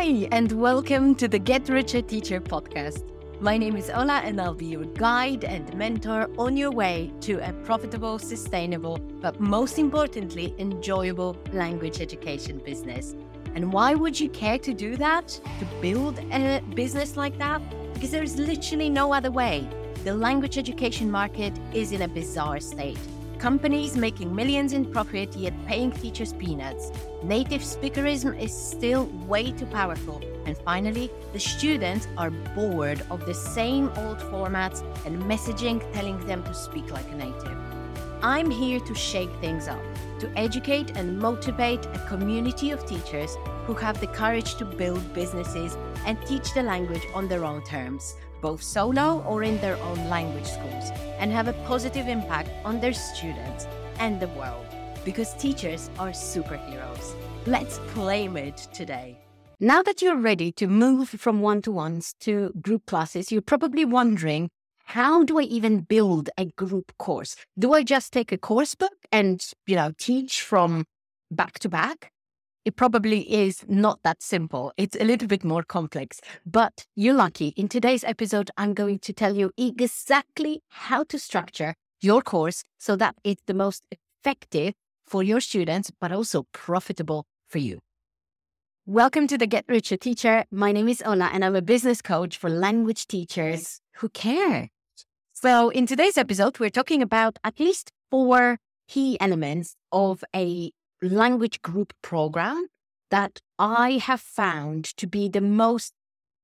Hi, and welcome to the Get Richer Teacher podcast. My name is Ola, and I'll be your guide and mentor on your way to a profitable, sustainable, but most importantly, enjoyable language education business. And why would you care to do that? To build a business like that? Because there is literally no other way. The language education market is in a bizarre state. Companies making millions in profit, yet paying teachers peanuts. Native speakerism is still way too powerful. And finally, the students are bored of the same old formats and messaging telling them to speak like a native. I'm here to shake things up, to educate and motivate a community of teachers who have the courage to build businesses and teach the language on their own terms, both solo or in their own language schools, and have a positive impact on their students and the world. Because teachers are superheroes. Let's claim it today. Now that you're ready to move from one-to-ones to group classes, you're probably wondering, how do I even build a group course? Do I just take a course book and, teach from back to back? It probably is not that simple. It's a little bit more complex, but you're lucky. In today's episode, I'm going to tell you exactly how to structure your course so that it's the most effective for your students, but also profitable for you. Welcome to the Get Richer Teacher. My name is Ola, and I'm a business coach for language teachers who care. So in today's episode, we're talking about at least 4 key elements of a language group program that I have found to be the most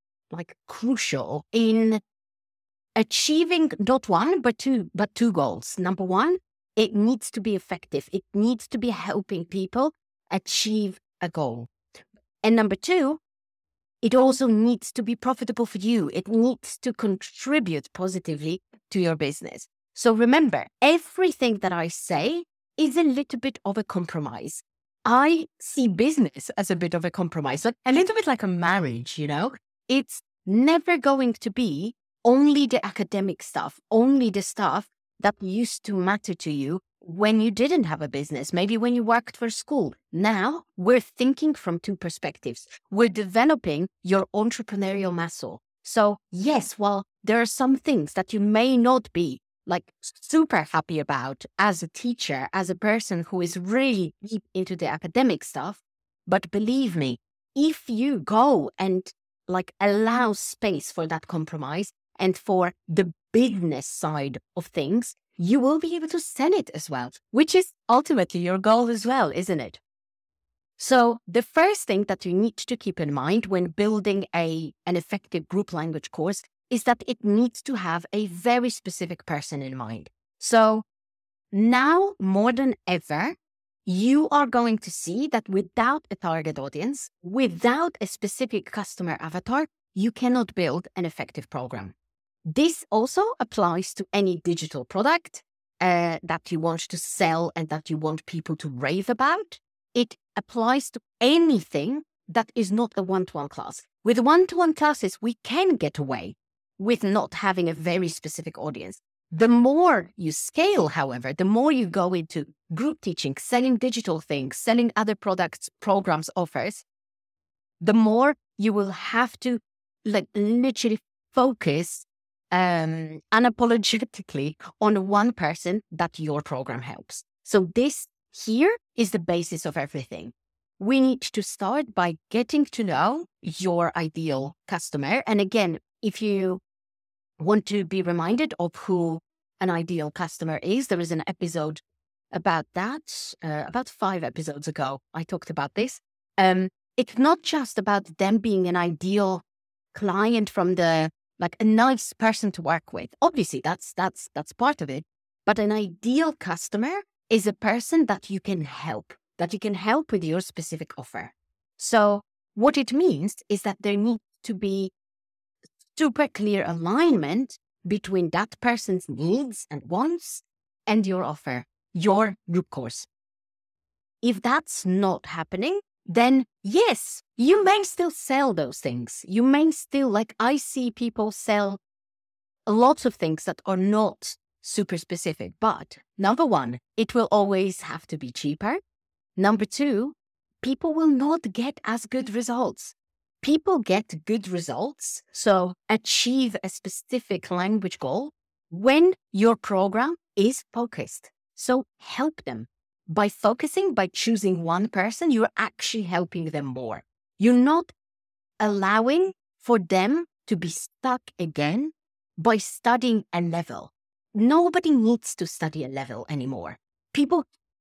crucial in achieving not one, but two goals. Number one, it needs to be effective. It needs to be helping people achieve a goal. And number 2, it also needs to be profitable for you. It needs to contribute positively to your business. So remember, everything that I say is a little bit of a compromise. I see business as a bit of a compromise, a little bit like a marriage, It's never going to be only the academic stuff, only the stuff that used to matter to you when you didn't have a business, maybe when you worked for school. Now we're thinking from 2 perspectives. We're developing your entrepreneurial muscle. So yes, while there are some things that you may not be super happy about as a teacher, as a person who is really deep into the academic stuff. But believe me, if you go and allow space for that compromise and for the business side of things, you will be able to sell it as well, which is ultimately your goal as well, isn't it? So the first thing that you need to keep in mind when building an effective group language course is that it needs to have a very specific person in mind. So now more than ever, you are going to see that without a target audience, without a specific customer avatar, you cannot build an effective program. This also applies to any digital product that you want to sell and that you want people to rave about. It applies to anything that is not a one-to-one class. With one-to-one classes, we can get away with not having a very specific audience. The more you scale, however, the more you go into group teaching, selling digital things, selling other products, programs, offers, the more you will have to literally focus unapologetically on one person that your program helps. So this here is the basis of everything. We need to start by getting to know your ideal customer. And again, if you want to be reminded of who an ideal customer is, there is an episode about that. About 5 episodes ago, I talked about this. It's not just about them being an ideal client from the a nice person to work with. Obviously, that's part of it. But an ideal customer is a person that you can help with your specific offer. So what it means is that there needs to be super clear alignment between that person's needs and wants and your offer, your group course. If that's not happening, then yes, you may still sell those things. You may still, I see people sell lots of things that are not super specific. But number 1, it will always have to be cheaper. Number 2, people will not get as good results. people get good results, so achieve a specific language goal when your program is focused. So help them. By focusing, by choosing one person, you're actually helping them more. You're not allowing for them to be stuck again by studying a level. Nobody needs to study a level anymore. People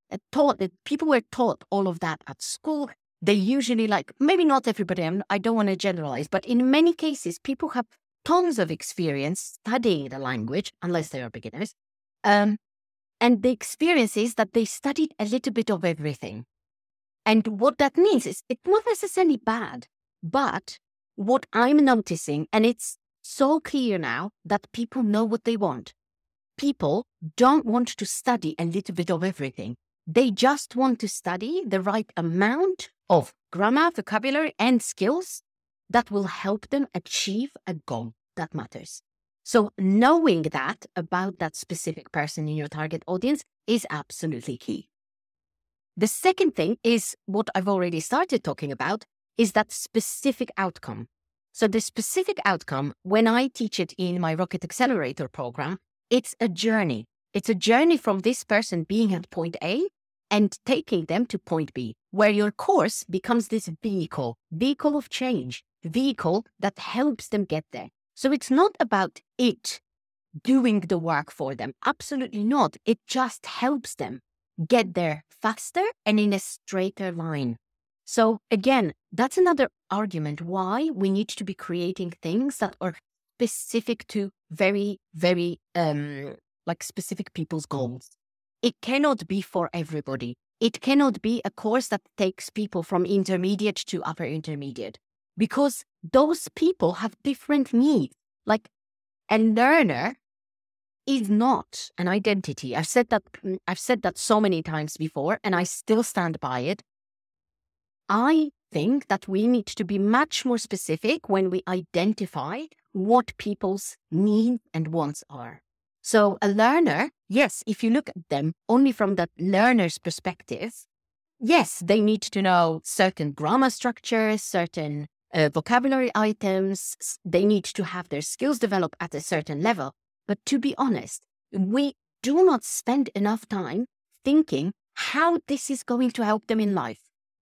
were taught all of that at school. They usually, maybe not everybody, I don't want to generalize, but in many cases, people have tons of experience studying the language, unless they are beginners. And the experience is that they studied a little bit of everything. And what that means is it's not necessarily bad, but what I'm noticing, and it's so clear now that people know what they want. People don't want to study a little bit of everything. They just want to study the right amount of grammar, vocabulary, and skills that will help them achieve a goal that matters. So knowing that about that specific person in your target audience is absolutely key. The second thing is what I've already started talking about, is that specific outcome. So the specific outcome, when I teach it in my Rocket Accelerator program, it's a journey. It's a journey from this person being at point A and taking them to point B, where your course becomes this vehicle of change, vehicle that helps them get there. So it's not about it doing the work for them. Absolutely not. It just helps them get there faster and in a straighter line. So again, that's another argument why we need to be creating things that are specific to very, very specific people's goals. It cannot be for everybody. It cannot be a course that takes people from intermediate to upper intermediate, because those people have different needs. Like a learner is not an identity. I've said that so many times before, and I still stand by it. I think that we need to be much more specific when we identify what people's needs and wants are. So a learner, yes, if you look at them only from that learner's perspective, yes, they need to know certain grammar structures, certain vocabulary items. They need to have their skills developed at a certain level. But to be honest, we do not spend enough time thinking how this is going to help them in life.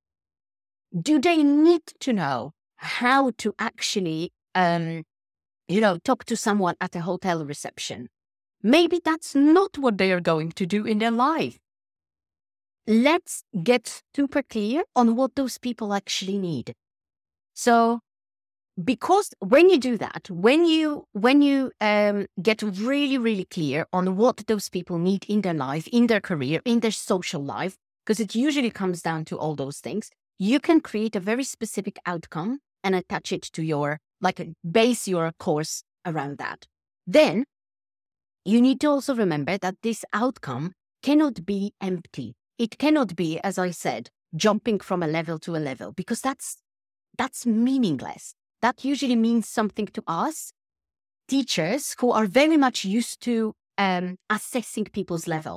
Do they need to know how to actually, talk to someone at a hotel reception? Maybe that's not what they are going to do in their life. Let's get super clear on what those people actually need. So, because when you do that, when you get really, really clear on what those people need in their life, in their career, in their social life, because it usually comes down to all those things, you can create a very specific outcome and attach it to base your course around that. Then you need to also remember that this outcome cannot be empty. It cannot be, as I said, jumping from a level to a level, because that's meaningless. That usually means something to us, teachers who are very much used to assessing people's level.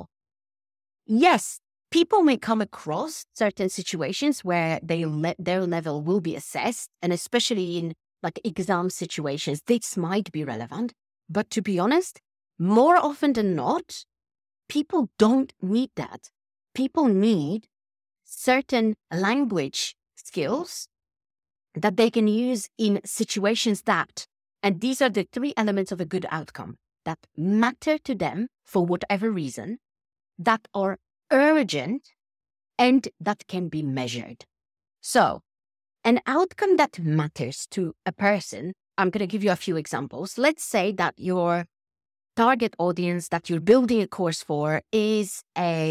Yes, people may come across certain situations where their level will be assessed, and especially in exam situations, this might be relevant. But to be honest, more often than not, people don't need that. People need certain language skills that they can use in situations and these are the three elements of a good outcome, that matter to them for whatever reason, that are urgent, and that can be measured. So, an outcome that matters to a person, I'm going to give you a few examples. Let's say that your target audience that you're building a course for is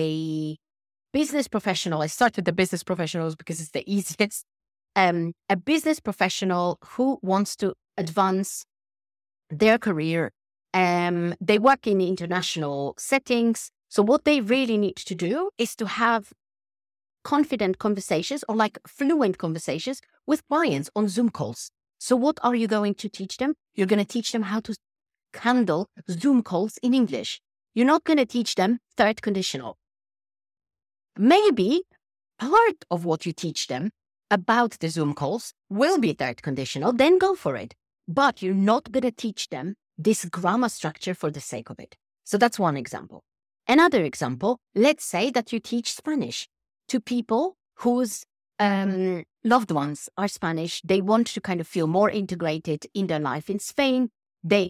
a business professional. I start with the business professionals because it's the easiest. A business professional who wants to advance their career. They work in international settings. So what they really need to do is to have confident conversations or fluent conversations with clients on Zoom calls. So what are you going to teach them? You're going to teach them how to handle Zoom calls in English. You're not going to teach them third conditional. Maybe part of what you teach them about the Zoom calls will be third conditional, then go for it. But you're not going to teach them this grammar structure for the sake of it. So that's one example. Another example, let's say that you teach Spanish to people whose loved ones are Spanish. They want to kind of feel more integrated in their life in Spain. They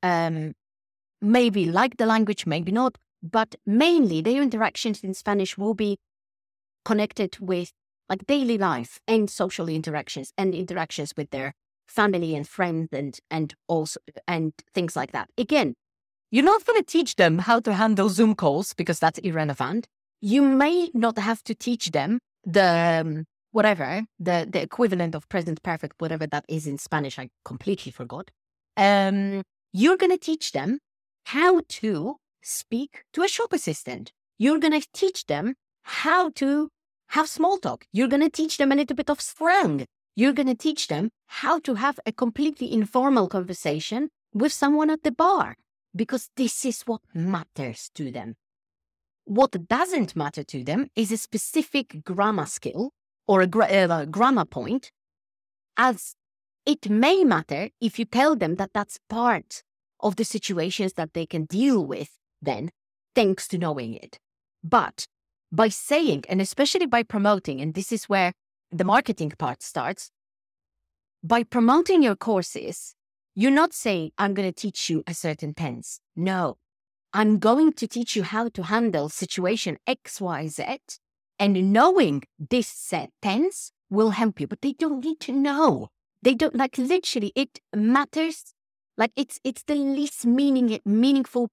maybe like the language, maybe not, but mainly their interactions in Spanish will be connected with like daily life and social interactions and interactions with their family and friends and things like that. Again, you're not going to teach them how to handle Zoom calls because that's irrelevant. You may not have to teach them the equivalent of present perfect, whatever that is in Spanish. I completely forgot. You're going to teach them how to speak to a shop assistant. You're going to teach them how to have small talk. You're going to teach them a little bit of slang. You're going to teach them how to have a completely informal conversation with someone at the bar, because this is what matters to them. What doesn't matter to them is a specific grammar skill or a grammar point, as it may matter if you tell them that that's part of the situations that they can deal with then, thanks to knowing it. But by saying, and especially by promoting, and this is where the marketing part starts, by promoting your courses, you're not saying, I'm going to teach you a certain tense. No, I'm going to teach you how to handle situation X, Y, Z, and knowing this set tense will help you, but they don't need to know. They don't, like, literally, it matters. Like, it's the least meaningful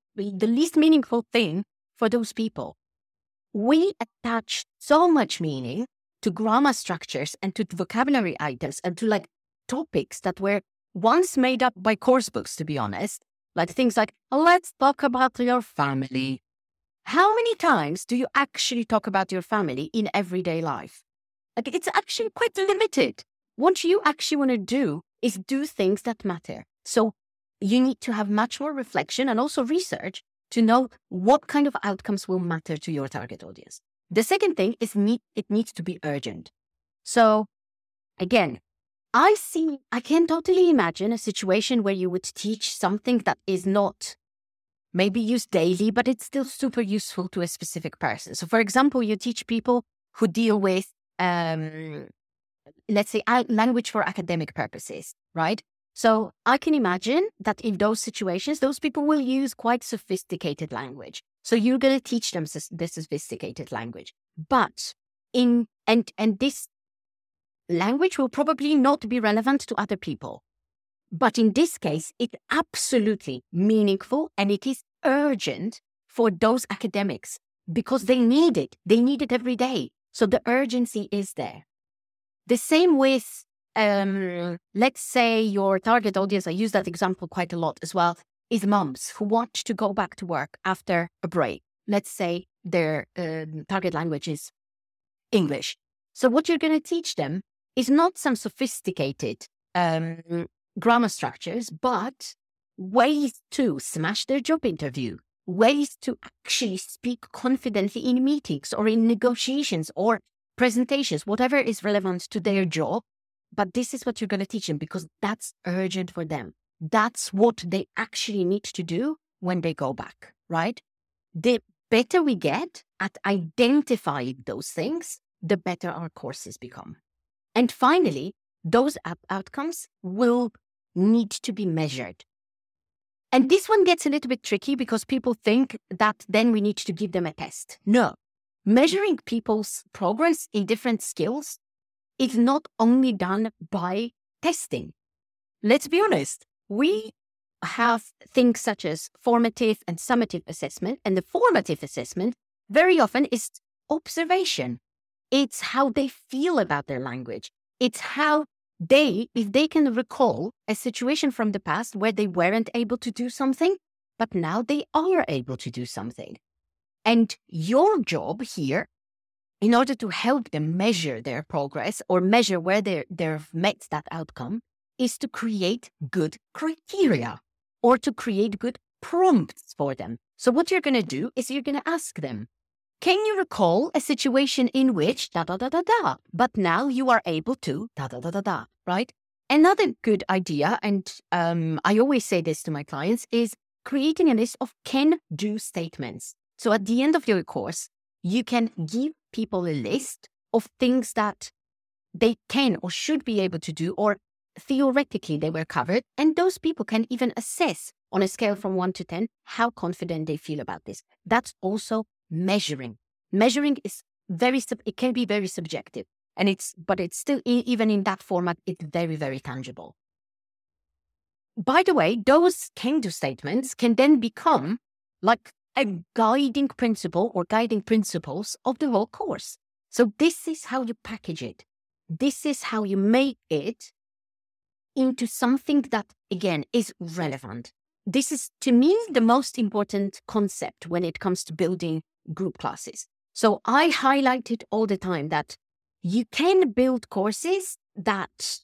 thing for those people. We attach so much meaning to grammar structures and to vocabulary items and to like topics that were once made up by course books, to be honest. Like things like, let's talk about your family. How many times do you actually talk about your family in everyday life? Like, it's actually quite limited. What you actually want to do is do things that matter. So you need to have much more reflection and also research to know what kind of outcomes will matter to your target audience. The second thing is it needs to be urgent. So again, I can totally imagine a situation where you would teach something that is not maybe used daily, but it's still super useful to a specific person. So for example, you teach people who deal with, let's say, language for academic purposes, right? So I can imagine that in those situations, those people will use quite sophisticated language. So you're going to teach them this sophisticated language. But this language will probably not be relevant to other people. But in this case, it's absolutely meaningful and it is urgent for those academics because they need it. They need it every day. So the urgency is there. The same with let's say your target audience, I use that example quite a lot as well, is moms who want to go back to work after a break. Let's say their target language is English. So what you're going to teach them is not some sophisticated grammar structures, but ways to smash their job interview, ways to actually speak confidently in meetings or in negotiations or presentations, whatever is relevant to their job. But this is what you're going to teach them because that's urgent for them. That's what they actually need to do when they go back, right? The better we get at identifying those things, the better our courses become. And finally, those outcomes will need to be measured. And this one gets a little bit tricky because people think that then we need to give them a test. No, measuring people's progress in different skills is not only done by testing. Let's be honest. We have things such as formative and summative assessment. And the formative assessment very often is observation. It's how they feel about their language. It's how if they can recall a situation from the past where they weren't able to do something, but now they are able to do something. And your job here, in order to help them measure their progress or measure where they've met that outcome, is to create good criteria or to create good prompts for them. So what you're going to do is you're going to ask them, can you recall a situation in which da da da da da, but now you are able to da da da da da, right? Another good idea, and I always say this to my clients, is creating a list of can-do statements. So at the end of your course, you can give people a list of things that they can or should be able to do, or theoretically they were covered. And those people can even assess on a scale from 1 to 10 how confident they feel about this. That's also measuring. Measuring is it can be very subjective. But it's still, even in that format, it's very, very tangible. By the way, those can-do statements can then become like a guiding principle or guiding principles of the whole course. So this is how you package it. This is how you make it into something that, again, is relevant. This is, to me, the most important concept when it comes to building group classes. So I highlight it all the time that you can build courses that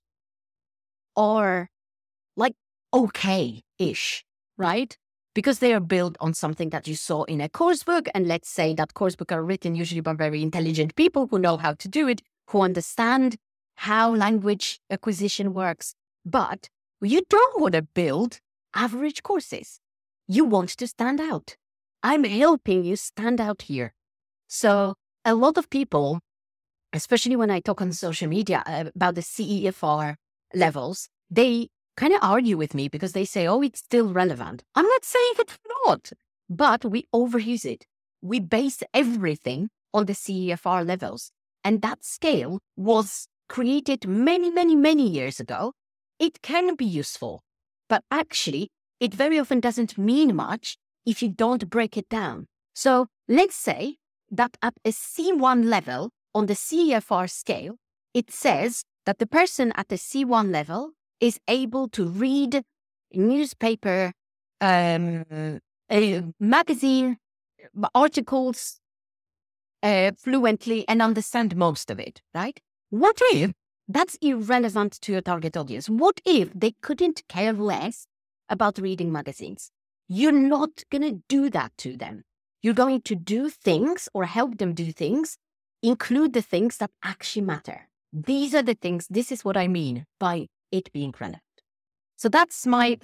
are like okay-ish, right? Because they are built on something that you saw in a course book. And let's say that course book are written usually by very intelligent people who know how to do it, who understand how language acquisition works. But you don't want to build average courses. You want to stand out. I'm helping you stand out here. So a lot of people, especially when I talk on social media about the CEFR levels, they kind of argue with me because they say, oh, it's still relevant. I'm not saying it's not, but we overuse it. We base everything on the CEFR levels. And that scale was created many, many, many years ago. It can be useful, but actually it very often doesn't mean much if you don't break it down. So let's say that at a C1 level on the CEFR scale, it says that the person at the C1 level is able to read newspaper, a magazine, articles fluently and understand most of it, right? What if that's irrelevant to your target audience? What if they couldn't care less about reading magazines? You're not going to do that to them. You're going to do things or help them do things, include the things that actually matter. These are the things, this is what I mean by it being relevant. So that's my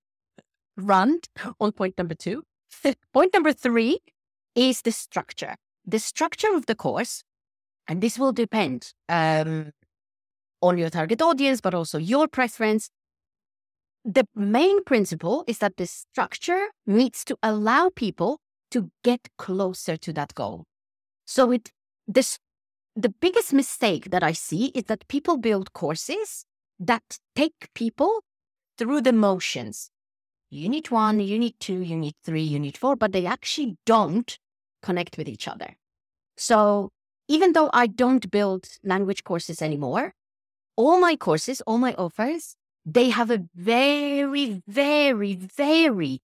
rant on point number 2. Point number 3 is the structure. The structure of the course, and this will depend on your target audience, but also your preference. The main principle is that the structure needs to allow people to get closer to that goal. So the biggest mistake that I see is that people build courses that take people through the motions. Unit 1, Unit 2, Unit 3, Unit 4, but they actually don't connect with each other. So even though I don't build language courses anymore, all my courses, all my offers, they have a very, very, very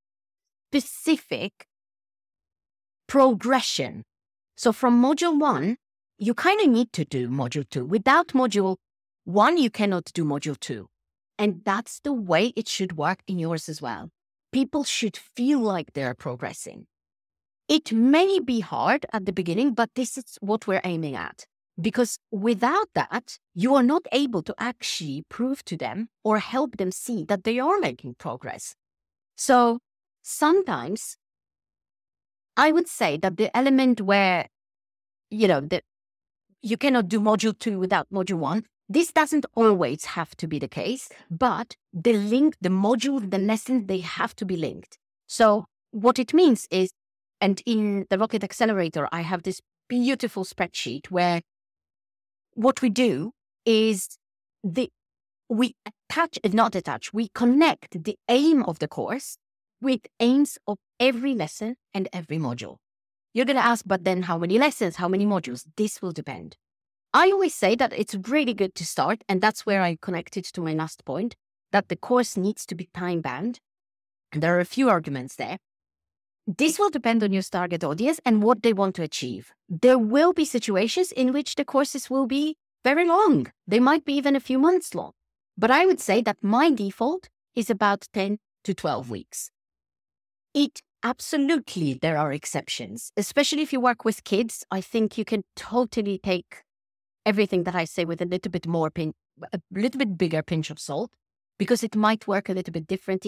specific progression. So from module 1, you kind of need to do module 2. Without module 1, you cannot do module 2. And that's the way it should work in yours as well. People should feel like they're progressing. It may be hard at the beginning, but this is what we're aiming at. Because without that, you are not able to actually prove to them or help them see that they are making progress. So sometimes I would say that the element where, you cannot do module 2 without module 1, this doesn't always have to be the case, but the module, the lessons, they have to be linked. So what it means is, and in the Rocket Accelerator, I have this beautiful spreadsheet where what we do is we connect the aim of the course with aims of every lesson and every module. You're going to ask, but then how many lessons, how many modules? This will depend. I always say that it's really good to start, and that's where I connected to my last point, that the course needs to be time-bound. And there are a few arguments there. This will depend on your target audience and what they want to achieve. There will be situations in which the courses will be very long. They might be even a few months long. But I would say that my default is about 10 to 12 weeks. It absolutely there are exceptions, especially if you work with kids. I think you can totally take everything that I say with a little bit a little bit bigger pinch of salt, because it might work a little bit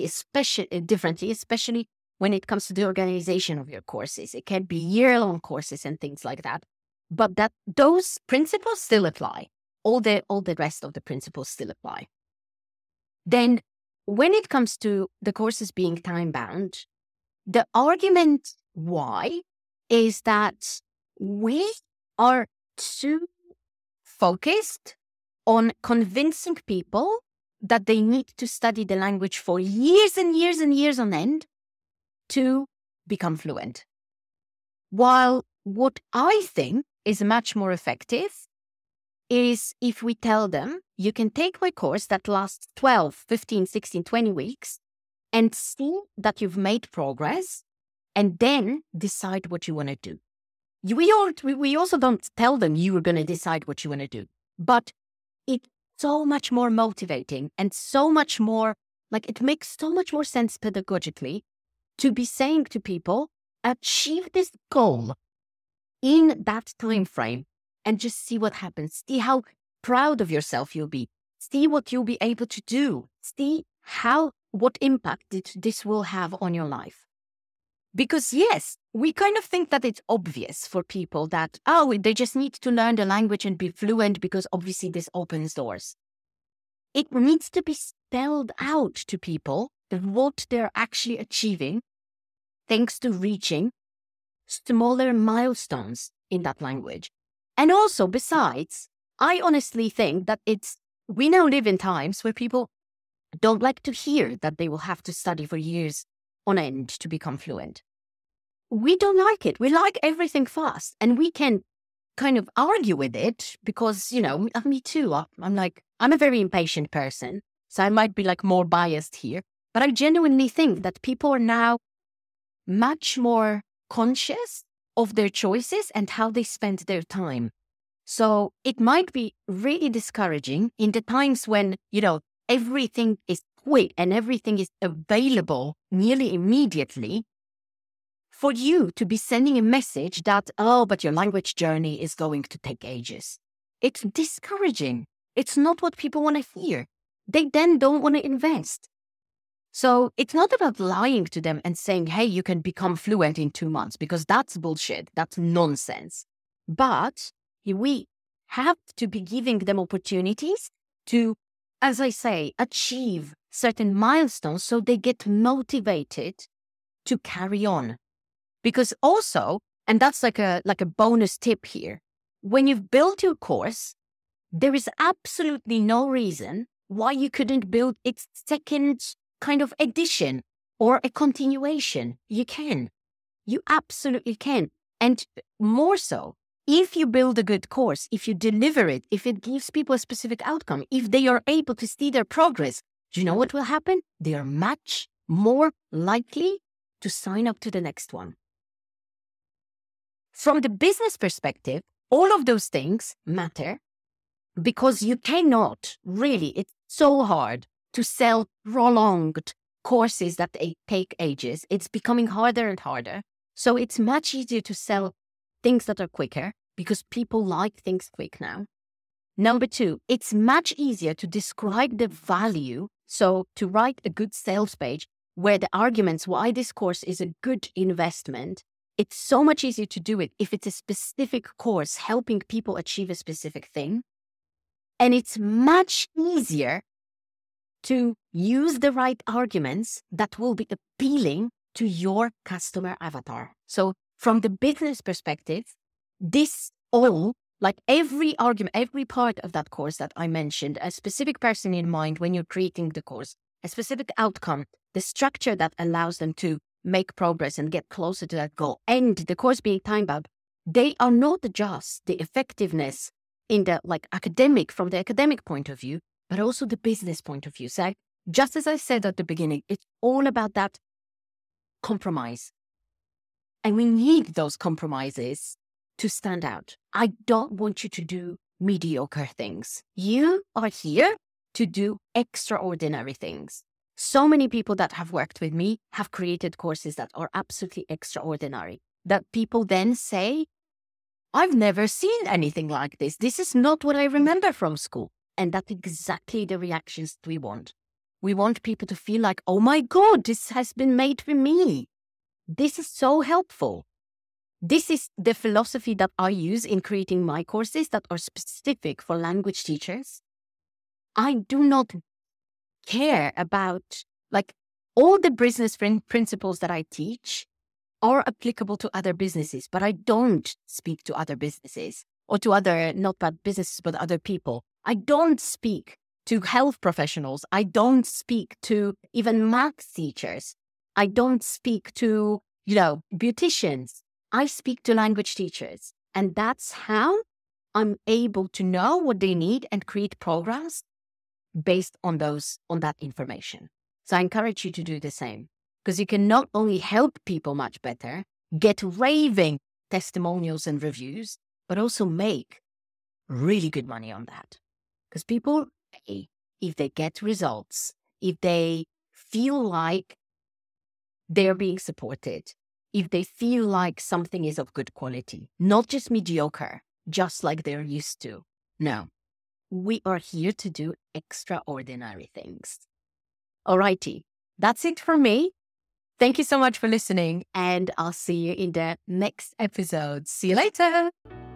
especially when it comes to the organization of your courses. It can be year-long courses and things like that. But those principles still apply. All the rest of the principles still apply. Then when it comes to the courses being time-bound, the argument why is that we are too focused on convincing people that they need to study the language for years and years and years on end to become fluent. While what I think is much more effective is if we tell them, you can take my course that lasts 12, 15, 16, 20 weeks and see that you've made progress, and then decide what you want to do. We also don't tell them you are going to decide what you want to do, but it's so much more motivating and so much more, like, it makes so much more sense pedagogically to be saying to people, achieve this goal in that time frame and just see what happens. See how proud of yourself you'll be. See what you'll be able to do. See what impact this will have on your life. Because yes, we kind of think that it's obvious for people that, they just need to learn the language and be fluent because obviously this opens doors. It needs to be spelled out to people what they're actually achieving thanks to reaching smaller milestones in that language. And also, besides, I honestly think that we now live in times where people don't like to hear that they will have to study for years on end to become fluent. We don't like it. We like everything fast, and we can kind of argue with it because, me too. I'm a very impatient person, so I might be more biased here, but I genuinely think that people are now much more conscious of their choices and how they spend their time. So it might be really discouraging in the times when, everything is quick and everything is available nearly immediately, for you to be sending a message that, but your language journey is going to take ages. It's discouraging. It's not what people want to hear. They then don't want to invest. So it's not about lying to them and saying, hey, you can become fluent in 2 months, because that's bullshit. That's nonsense. But we have to be giving them opportunities to, as I say, achieve certain milestones so they get motivated to carry on. Because also, and that's like a bonus tip here, when you've built your course, there is absolutely no reason why you couldn't build its second kind of edition or a continuation. You can. You absolutely can. And more so, if you build a good course, if you deliver it, if it gives people a specific outcome, if they are able to see their progress, do you know what will happen? They are much more likely to sign up to the next one. From the business perspective, all of those things matter because you cannot really, it's so hard to sell prolonged courses that take ages. It's becoming harder and harder. So it's much easier to sell things that are quicker because people like things quick now. Number 2, it's much easier to describe the value. So to write a good sales page where the arguments why this course is a good investment, it's so much easier to do it if it's a specific course helping people achieve a specific thing. And it's much easier to use the right arguments that will be appealing to your customer avatar. So from the business perspective, this all, like every argument, every part of that course that I mentioned, a specific person in mind when you're creating the course, a specific outcome, the structure that allows them to make progress and get closer to that goal, and the course being time-bound, they are not just the effectiveness in the from the academic point of view, but also the business point of view. So just as I said at the beginning, it's all about that compromise. And we need those compromises to stand out. I don't want you to do mediocre things. You are here to do extraordinary things. So many people that have worked with me have created courses that are absolutely extraordinary, that people then say, I've never seen anything like this. This is not what I remember from school. And that's exactly the reactions we want. We want people to feel like, oh my God, this has been made for me. This is so helpful. This is the philosophy that I use in creating my courses that are specific for language teachers. I do not care about, like, all the business principles that I teach are applicable to other businesses, but I don't speak to other businesses or to other, not bad businesses, but other people. I don't speak to health professionals. I don't speak to even math teachers. I don't speak to, beauticians. I speak to language teachers. And that's how I'm able to know what they need and create programs based on that information. So I encourage you to do the same, because you can not only help people much better, get raving testimonials and reviews, but also make really good money on that. Because people pay if they get results, if they feel like they're being supported, if they feel like something is of good quality, not just mediocre, just like they're used to. No, we are here to do extraordinary things. Alrighty, that's it for me. Thank you so much for listening, and I'll see you in the next episode. See you later.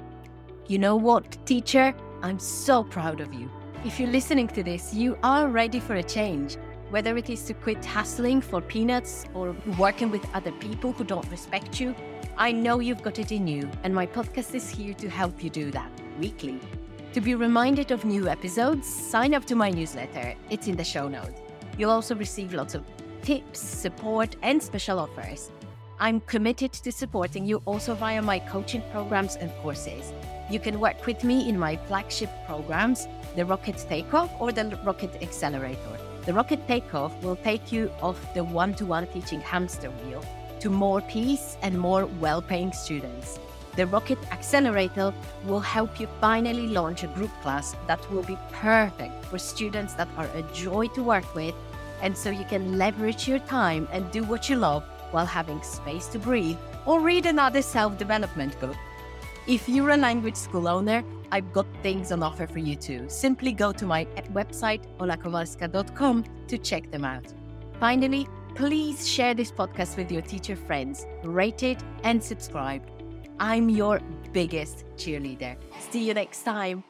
You know what, teacher? I'm so proud of you. If you're listening to this, you are ready for a change. Whether it is to quit hustling for peanuts or working with other people who don't respect you, I know you've got it in you, and my podcast is here to help you do that weekly. To be reminded of new episodes, sign up to my newsletter. It's in the show notes. You'll also receive lots of tips, support, and special offers. I'm committed to supporting you also via my coaching programs and courses. You can work with me in my flagship programs, the Rocket Takeoff or the Rocket Accelerator. The Rocket Takeoff will take you off the one-to-one teaching hamster wheel to more peace and more well-paying students. The Rocket Accelerator will help you finally launch a group class that will be perfect for students that are a joy to work with, and so you can leverage your time and do what you love while having space to breathe or read another self-development book. If you're a language school owner, I've got things on offer for you too. Simply go to my website, olakowalska.com, to check them out. Finally, please share this podcast with your teacher friends, rate it and subscribe. I'm your biggest cheerleader. See you next time.